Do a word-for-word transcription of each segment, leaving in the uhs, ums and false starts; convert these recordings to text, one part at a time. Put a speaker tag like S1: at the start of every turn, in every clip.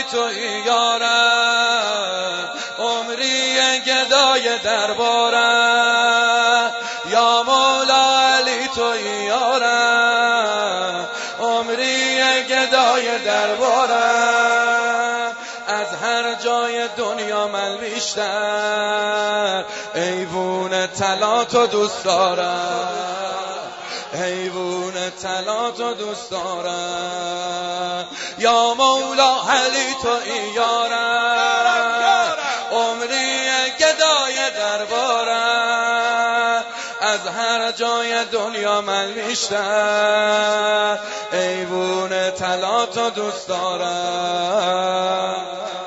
S1: تویی یارم، عمری گدای دربارم. یا مولا علی تویی یارم، عمری گدای دربارم. از هر جای دنیا من بیشتر ایوون طلا تو دوست دارم، ایوون طلا تو دوست دارم. یا مولا علی تویی یارم، عمری گدای دربارم. از هر جای دنیا من بیشتر ایوون طلا تو دوست دارم.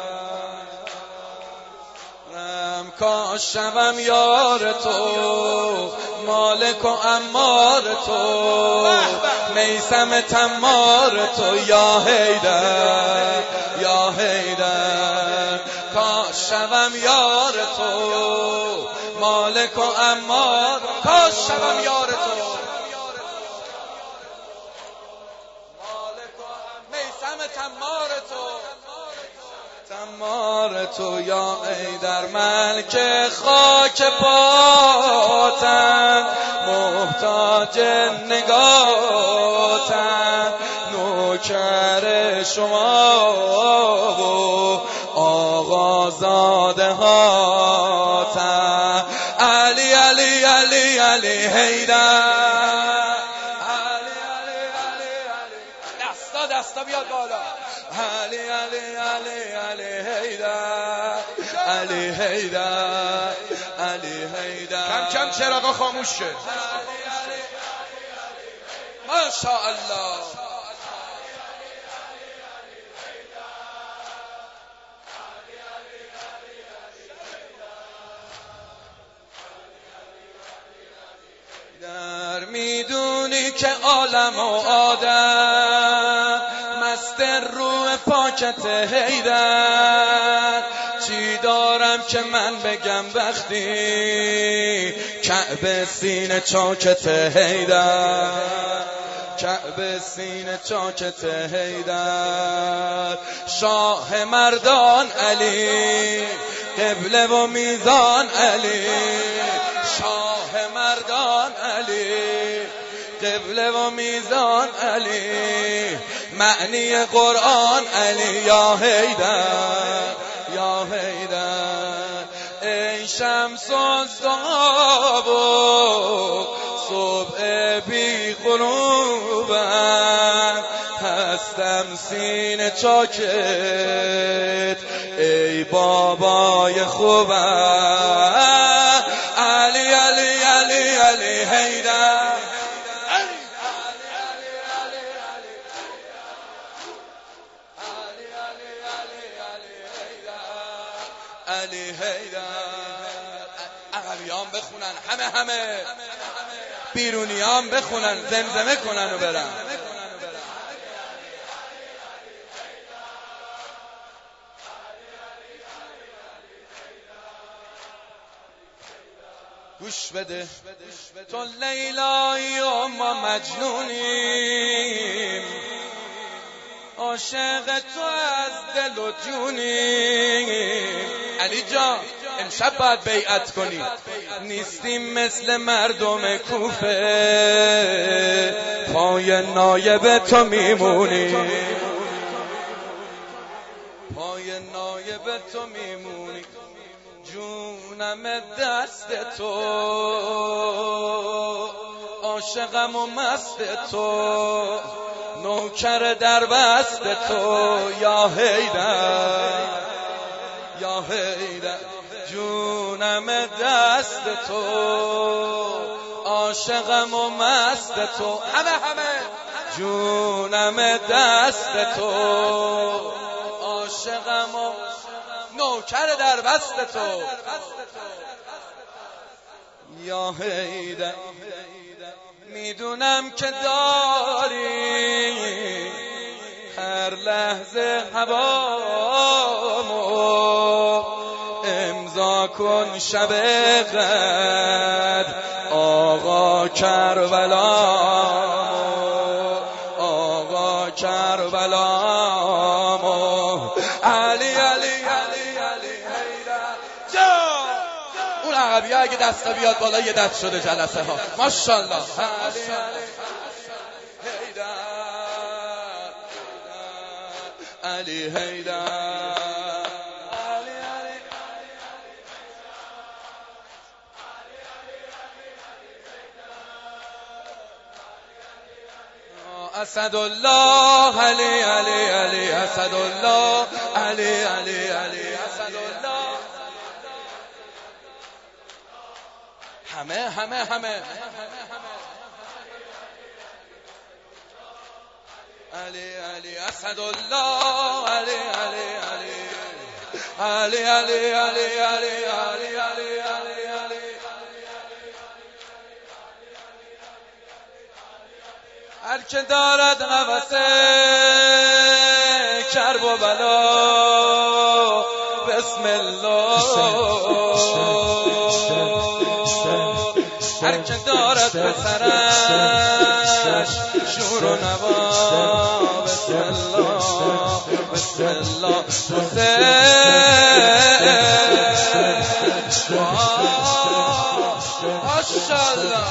S1: کاش شوم یار تو، مالک و امار تو، میثم تمار تو، یا حیدر یا حیدر. کاش شوم یار تو، مالک و امار، کاش شوم یار تو، مالک و میثم تمار تو، تمار تو، یا حیدر. ملک خاک پاتم، محتاج نگاتم، نوکر شما و آقازاده هاتم. علی علی علی علی حیدر، علی علی علی علی، دستا دستا بیاد بالا. علی علی علی علی حیدر، علی حیدر، علی حیدر.
S2: کم کم چراغا خاموش شد.
S1: ماشاءالله. در میدونی که عالم و آدم مست روح پاکت حیدر. چی دارم که من بگم وقتی کعبه سینه چاکت حیدر، کعبه سینه چاکت حیدر. شاه مردان علی، قبله و میزان علی، شاه مردان علی، قبله و میزان علی، معنی قرآن علی، یا حیدر یا حیدر. ای شمس و ضحاب و صبح بی غروبم، هستم سینه چاکت ای بابای خوبم. علی علی علی علی حیدر، علی حیدر. عقبیان بخونن، همه همه بیرونیان بخونن، زمزمه کنن و برن. گوش بده، تو لیلایی و ما مجنونیم، عاشق تو از دل و جونیم. علی جان امشب باید بیعت کنی، نیستیم مثل مردم کوفه، پای نایب تو میمونیم، پای نایب تو میمونیم. جونم دست تو، عاشقم و مست تو، نوکر در بست تو، یا حیدر یا حیدر. جونم دست تو، عاشقم و مست تو، همه همه. جونم دست تو، عاشقم و نوکر در بست تو، یا حیدر. میدونم که داری هر لحظه هوامو، امضا کن شب قدر آقا کربلامو، آقا کربلامو. اگه دستا بیاد بالا یه دست شده جلسه ها. ماشاءالله. علی حیدر اسد الله علی علی علی اسد الله علی علی علی اسد الله. همه همه همه علی علی اسد الله علی علی علی علی علی علی علی علی علی علی. هر که دارد نفس کرب و بلا بسم الله، هر که دارد پسرش شور و نوا بسم الله بسم الله. ماشاءالله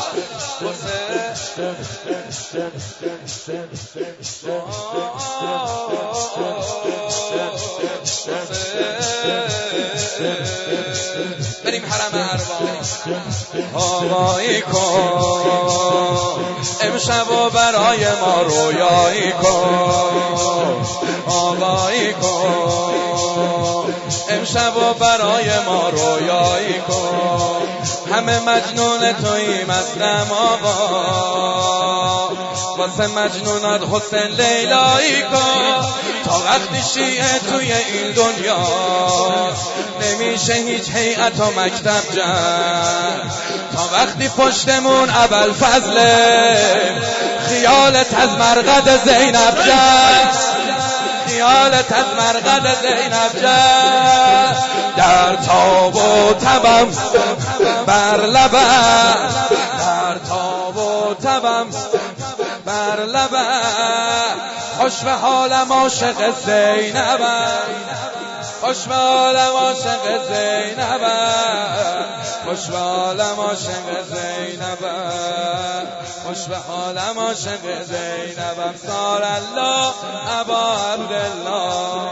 S1: بریم حرم ارباب. آقایی کن امشب و برای ما رویایی کن، آقایی کن امشب و برای ما رویایی کن. همه مجنون توییم اصلم آقا، واسه مجنونات حسین لیلایی کن. تا وقتی شیعه توی این دنیا نمیشه هیچ هیئت و مکتب جمع، تا وقتی پشتمون ابوالفضل خیالت از مرقد زینب جمع، خیالت از مرقد زینب جمع. در تاب و تبم بر لبم، در تاب و تبم بر لبم. خوش به حالم عاشق زینبم، خوش به حالم عاشق زینبم، خوش به حالم عاشق زینبم، خوش به حالم عاشق زینبم. صار الله ابا عبدالله.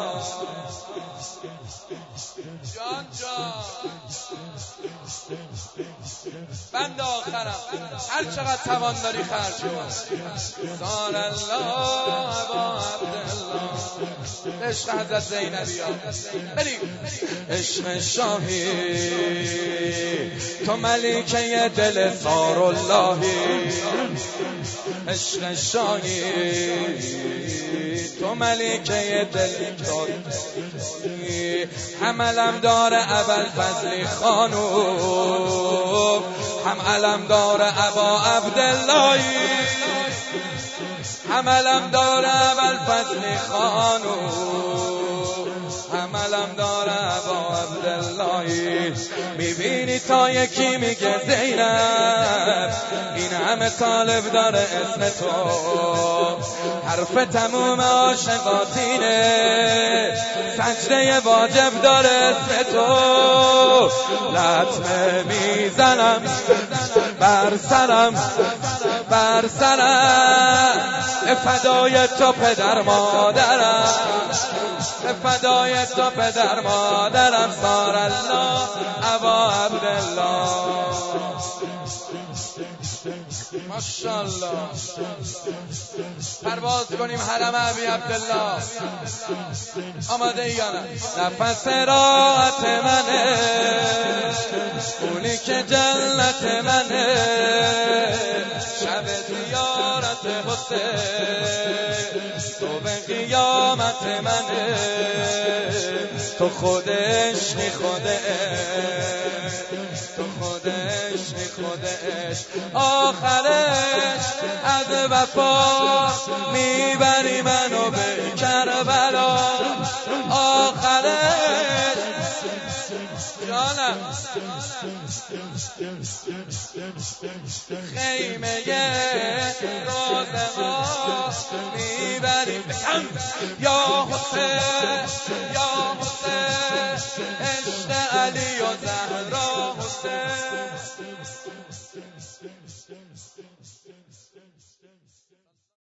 S1: جان جان بند آخرم هر چقدر توان داری خرج کن. صار الله ابا عبدالله. عشق حضرت زینبی ها بریم. عشق شاهی تو ملکه دل صار اللهی، عشق شاهی تو ملکه دل صار. هم علم داره ابوالفضل خانوم، هم علم داره ابا عبداللهی، هم علم داره ابوالفضل خانوم، هم علم داره ابا عبداللهی. میبینی تا یکی میگه زینب، این همه طالب داره اسم تو، حرف تموم عاشقاتینه، سجده واجب داره اسم تو. لطمه میزنم بر سرم بر سرم، فدای تو پدر مادرم، فدای تو پدر مادرم. صار الله ابا عبدالله. ماشاءالله. پرواز کنیم حرم ابی عبدالله. آماده ای یا نه؟ نفس راحت منه، اونی که جنت منه، شب زیارت حسین تو به قیامت منه. تو خودش نی خودش، تو خودش نی خودش. آخرش از وفا میبری منو به کربلا، آخرش جانم خیمه روز ما میبری بکن. یا حسین یا حسین عشق علی و زهرا